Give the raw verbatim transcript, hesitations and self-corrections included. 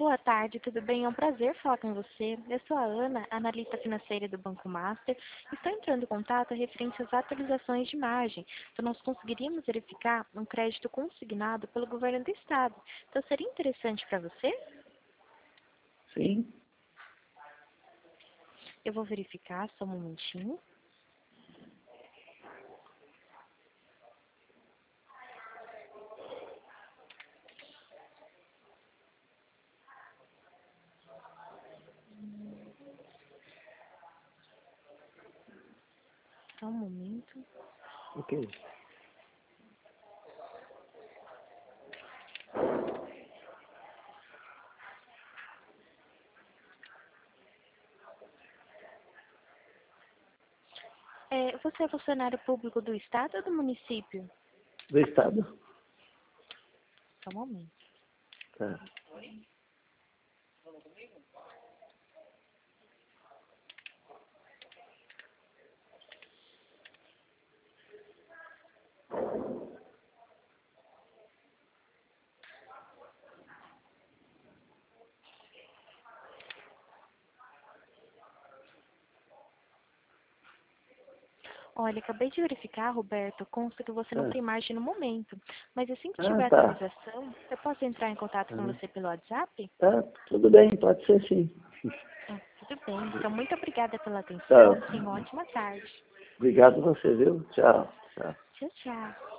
Boa tarde, tudo bem? É um prazer falar com você. Eu sou a Ana, analista financeira do Banco Master. Estou entrando em contato referente às atualizações de margem. Então, nós conseguiríamos verificar um crédito consignado pelo governo do estado. Então, seria interessante para você? Sim. Eu vou verificar, só um momentinho. Só um momento. Ok. É, você é funcionário público do estado ou do município? Do estado? Só um momento. Tá. Olha, acabei de verificar, Roberto, consta que você não Ah, tem margem no momento. Mas assim que ah tiver tá. atualização, eu posso entrar em contato com Ah, você pelo WhatsApp? tá, tudo bem, pode ser sim. Ah, tudo bem. Então, muito obrigada pela Tá. atenção. Tenha uma ótima tarde. Obrigado a você, viu? Tchau. Tchau. Tchau, tchau.